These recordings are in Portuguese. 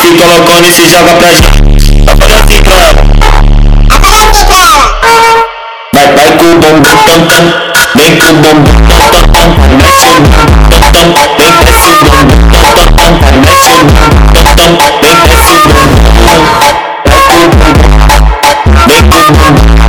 fica loucona e se joga pra gente. Só faz assim pra ela. Vai com o bumbum tam tam, vem com o bumbum tam tam, mexe o bumbum tam tam, vem desce o bumbum tam tam, mexe o bumbum tam tam, vem desce o bumbum. Vai com o bumbum, vem com o bumbum.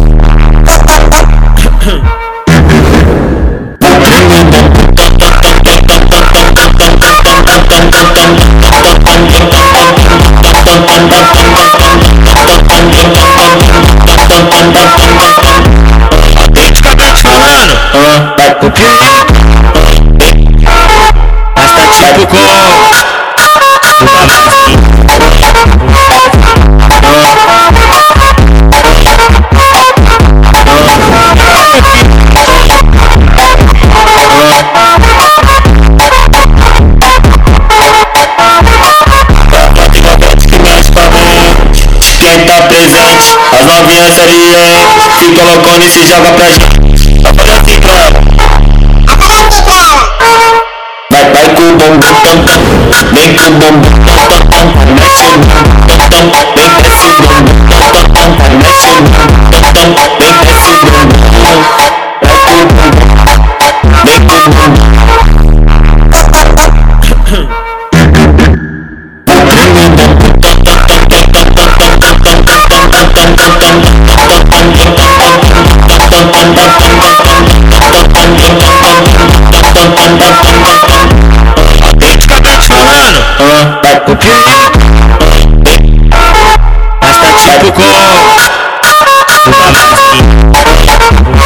Vai pro que? Mas tá tipo com quem tá presente, as novinhas ali, fica loucona e se joga pra gente. Só faz assim pra ela. Vai com o bumbum tam tam, vem com o bumbum tam tam, mexe o bumbum tam tam, vem desce o bumbum tam tam, mexe o bumbum tam tam, vem desce o bumbum. Vai com o bumbum, vem com o bumbum. Vai pro que? Mas tá tipo com